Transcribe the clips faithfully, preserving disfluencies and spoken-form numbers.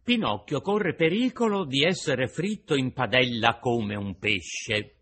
Pinocchio corre pericolo di essere fritto in padella come un pesce.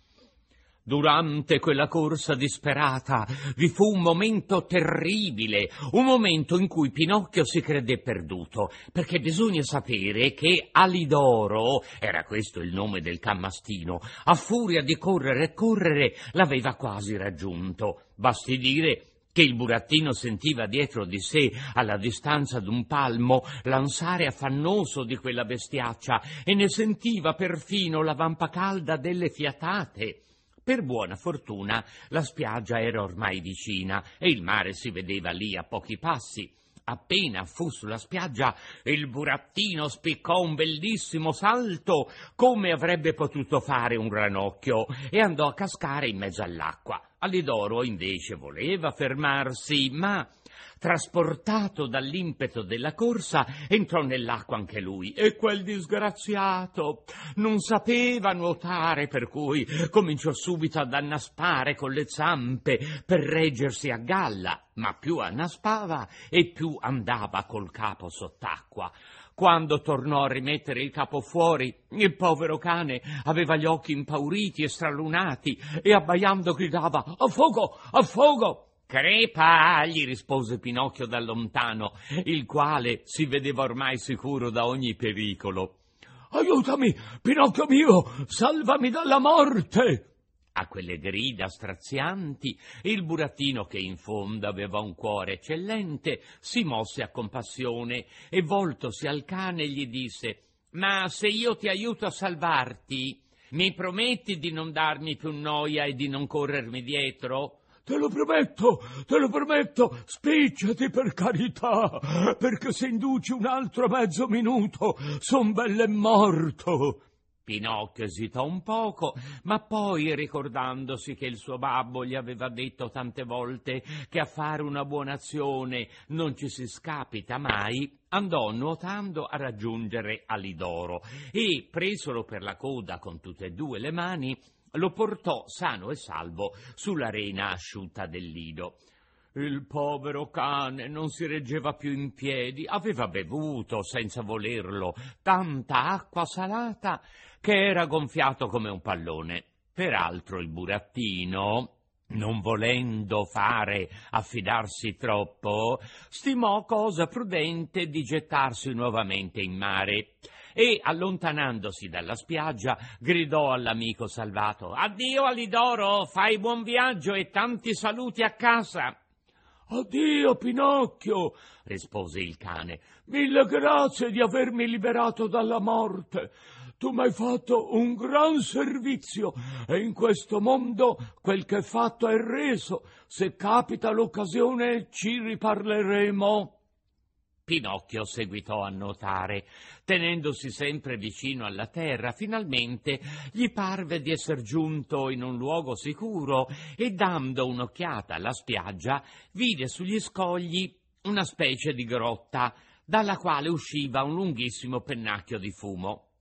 Durante quella corsa disperata vi fu un momento terribile, un momento in cui Pinocchio si credé perduto, perché bisogna sapere che Alidoro, era questo il nome del can mastino, a furia di correre e correre l'aveva quasi raggiunto. Basti dire che il burattino sentiva dietro di sé, alla distanza d'un palmo, l'ansare affannoso di quella bestiaccia e ne sentiva perfino la vampa calda delle fiatate. Per buona fortuna la spiaggia era ormai vicina e il mare si vedeva lì a pochi passi. Appena fu sulla spiaggia, il burattino spiccò un bellissimo salto, come avrebbe potuto fare un ranocchio, e andò a cascare in mezzo all'acqua. Alidoro invece voleva fermarsi, ma, trasportato dall'impeto della corsa, entrò nell'acqua anche lui, e quel disgraziato non sapeva nuotare, per cui cominciò subito ad annaspare con le zampe per reggersi a galla, ma più annaspava e più andava col capo sott'acqua. Quando tornò a rimettere il capo fuori, il povero cane aveva gli occhi impauriti e stralunati e abbaiando gridava «Affogo! Affogo!» «Crepa!» gli rispose Pinocchio da lontano, il quale si vedeva ormai sicuro da ogni pericolo. «Aiutami, Pinocchio mio! Salvami dalla morte!» A quelle grida strazianti, il burattino, che in fondo aveva un cuore eccellente, si mosse a compassione e, voltosi al cane, gli disse: «Ma se io ti aiuto a salvarti, mi prometti di non darmi più noia e di non corrermi dietro?» «Te lo prometto, te lo prometto, spicciati per carità, perché se induci un altro mezzo minuto son belle morto». Pinocchio esitò un poco, ma poi, ricordandosi che il suo babbo gli aveva detto tante volte che a fare una buona azione non ci si scapita mai, andò nuotando a raggiungere Alidoro e, presolo per la coda con tutte e due le mani, lo portò sano e salvo sull'arena asciutta del lido. Il povero cane non si reggeva più in piedi, aveva bevuto, senza volerlo, tanta acqua salata che era gonfiato come un pallone. Peraltro il burattino, non volendo fare affidarsi troppo, stimò cosa prudente di gettarsi nuovamente in mare e, allontanandosi dalla spiaggia, gridò all'amico salvato: «Addio Alidoro, fai buon viaggio e tanti saluti a casa!» «Addio, Pinocchio!» rispose il cane. «Mille grazie di avermi liberato dalla morte. Tu m'hai fatto un gran servizio e in questo mondo quel che è fatto è reso. Se capita l'occasione ci riparleremo». Pinocchio seguitò a nuotare, tenendosi sempre vicino alla terra. Finalmente gli parve di esser giunto in un luogo sicuro e, dando un'occhiata alla spiaggia, vide sugli scogli una specie di grotta, dalla quale usciva un lunghissimo pennacchio di fumo.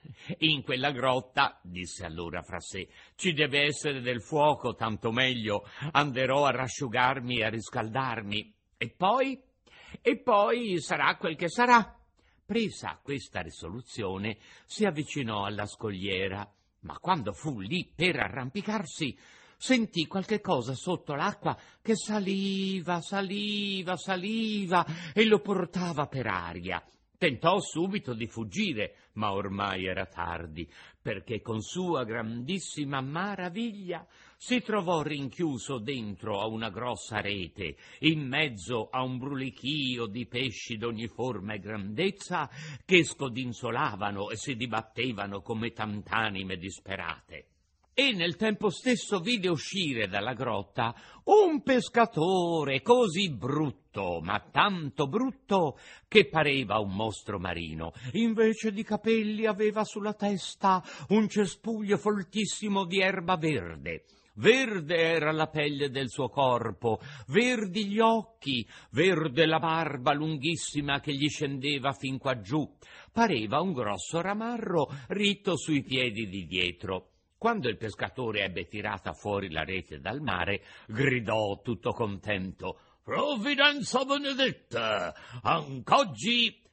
«In quella grotta», disse allora fra sé, «ci deve essere del fuoco, tanto meglio. Anderò a rasciugarmi e a riscaldarmi. E poi? E poi sarà quel che sarà». Presa questa risoluzione, si avvicinò alla scogliera, ma quando fu lì per arrampicarsi, sentì qualche cosa sotto l'acqua che saliva, saliva, saliva e lo portava per aria. Tentò subito di fuggire, ma ormai era tardi, perché con sua grandissima maraviglia si trovò rinchiuso dentro a una grossa rete, in mezzo a un brulichio di pesci d'ogni forma e grandezza che scodinzolavano e si dibattevano come tant'anime disperate. E nel tempo stesso vide uscire dalla grotta un pescatore così brutto, ma tanto brutto, che pareva un mostro marino. Invece di capelli aveva sulla testa un cespuglio foltissimo di erba verde. Verde era la pelle del suo corpo, verdi gli occhi, verde la barba lunghissima che gli scendeva fin qua giù. Pareva un grosso ramarro ritto sui piedi di dietro. Quando il pescatore ebbe tirata fuori la rete dal mare, gridò tutto contento: «Provvidenza benedetta! Anc'oggi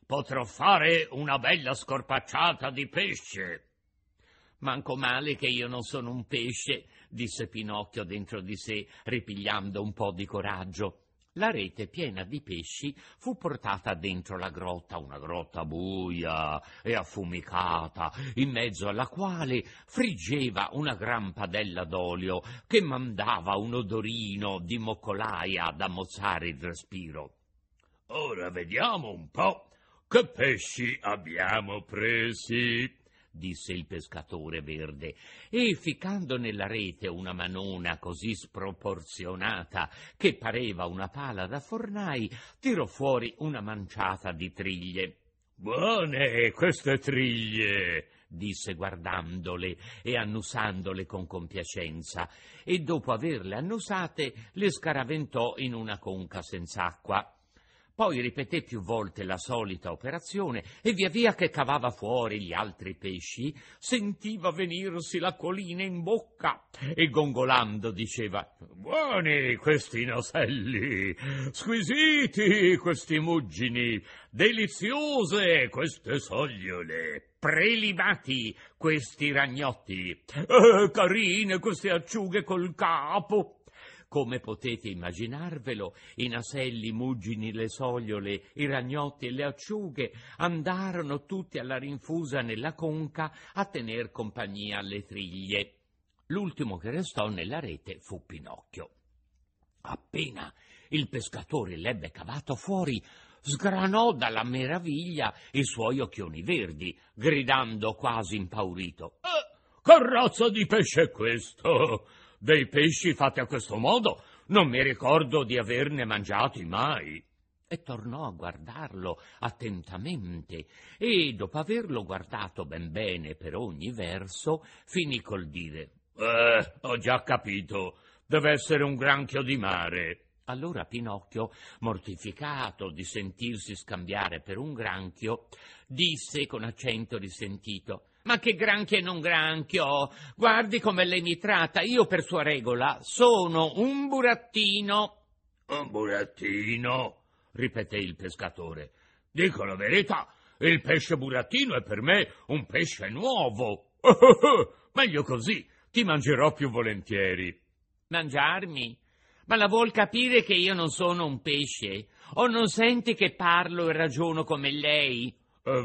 potrò fare una bella scorpacciata di pesce. Manco male che io non sono un pesce, disse Pinocchio dentro di sé, ripigliando un po' di coraggio. La rete piena di pesci fu portata dentro la grotta, una grotta buia e affumicata, in mezzo alla quale friggeva una gran padella d'olio che mandava un odorino di moccolaia ad ammozzare il respiro. «Ora vediamo un po' che pesci abbiamo presi», disse il pescatore verde, e ficcando nella rete una manona così sproporzionata che pareva una pala da fornai, tirò fuori una manciata di triglie. «Buone queste triglie», disse guardandole e annusandole con compiacenza, e dopo averle annusate le scaraventò in una conca senz'acqua. Poi ripeté più volte la solita operazione e via via che cavava fuori gli altri pesci sentiva venirsi l'acquolina in bocca e gongolando diceva: «Buoni questi noselli, squisiti questi muggini, deliziose queste sogliole, prelibati questi ragnotti, eh, carine queste acciughe col capo». Come potete immaginarvelo, i naselli, i muggini, le sogliole, i ragnotti e le acciughe andarono tutti alla rinfusa nella conca a tener compagnia alle triglie. L'ultimo che restò nella rete fu Pinocchio. Appena il pescatore l'ebbe cavato fuori, sgranò dalla meraviglia i suoi occhioni verdi, gridando quasi impaurito: «Eh, che razza di pesce è questo? Dei pesci fatti a questo modo non mi ricordo di averne mangiati mai». E tornò a guardarlo attentamente e, dopo averlo guardato ben bene per ogni verso, finì col dire: «Eh, ho già capito, deve essere un granchio di mare». Allora Pinocchio, mortificato di sentirsi scambiare per un granchio, disse con accento risentito: «Ma che granchio e non granchio! Guardi come lei mi tratta, io per sua regola sono un burattino». «Un burattino?» ripeté il pescatore. «Dico la verità, il pesce burattino è per me un pesce nuovo. Meglio così, ti mangerò più volentieri». «Mangiarmi? Ma la vuol capire che io non sono un pesce? O non senti che parlo e ragiono come lei?» «È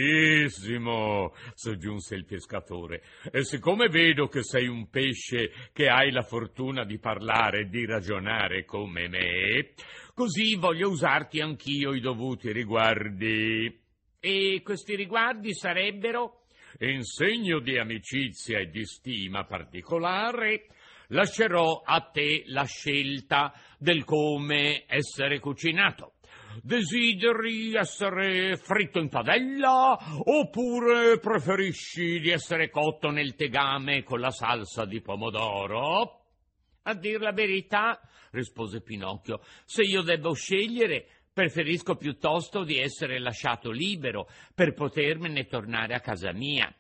verissimo», soggiunse il pescatore, «e siccome vedo che sei un pesce che hai la fortuna di parlare e di ragionare come me, così voglio usarti anch'io i dovuti riguardi». «E questi riguardi sarebbero?» «In segno di amicizia e di stima particolare, lascerò a te la scelta del come essere cucinato. Desideri essere fritto in padella oppure preferisci di essere cotto nel tegame con la salsa di pomodoro?» «A dir la verità», rispose Pinocchio, «se io debbo scegliere, preferisco piuttosto di essere lasciato libero per potermene tornare a casa mia».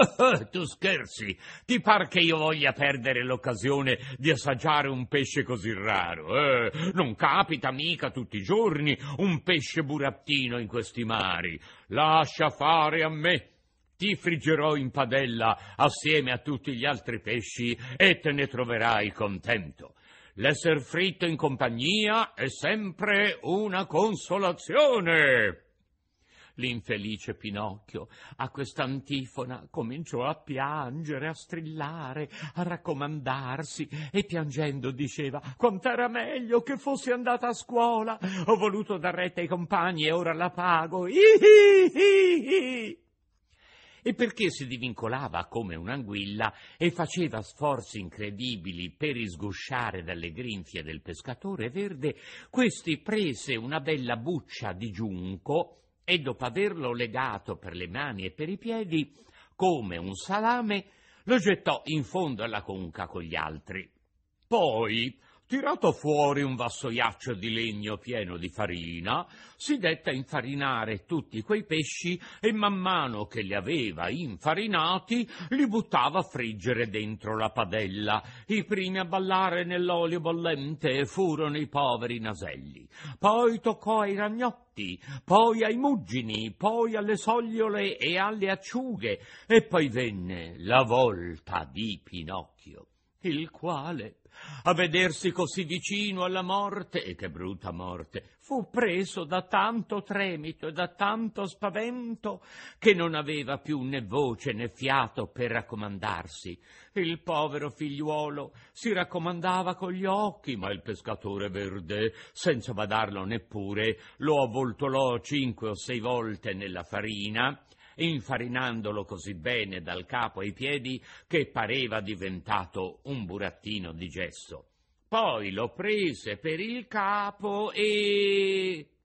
«Tu scherzi? Ti par che io voglia perdere l'occasione di assaggiare un pesce così raro? Eh, non capita mica tutti i giorni un pesce burattino in questi mari. Lascia fare a me. Ti friggerò in padella assieme a tutti gli altri pesci e te ne troverai contento. L'esser fritto in compagnia è sempre una consolazione». L'infelice Pinocchio a quest'antifona cominciò a piangere, a strillare, a raccomandarsi e piangendo diceva: «Quant'era meglio che fossi andata a scuola! Ho voluto dar retta ai compagni e ora la pago! Ihihihi!» E perché si divincolava come un'anguilla e faceva sforzi incredibili per isgusciare dalle grinfie del pescatore verde, questi prese una bella buccia di giunco e, dopo averlo legato per le mani e per i piedi, come un salame, lo gettò in fondo alla conca con gli altri. Poi tirato fuori un vassoiaccio di legno pieno di farina, si dette a infarinare tutti quei pesci e man mano che li aveva infarinati li buttava a friggere dentro la padella. I primi a ballare nell'olio bollente furono i poveri naselli, poi toccò ai ragnotti, poi ai muggini, poi alle sogliole e alle acciughe, e poi venne la volta di Pinocchio, il quale, a vedersi così vicino alla morte, e che brutta morte, fu preso da tanto tremito e da tanto spavento che non aveva più né voce né fiato per raccomandarsi. Il povero figliuolo si raccomandava con gli occhi, ma il pescatore verde, senza badarlo neppure, lo avvoltolò cinque o sei volte nella farina, infarinandolo così bene dal capo ai piedi che pareva diventato un burattino di gesso. Poi lo prese per il capo e...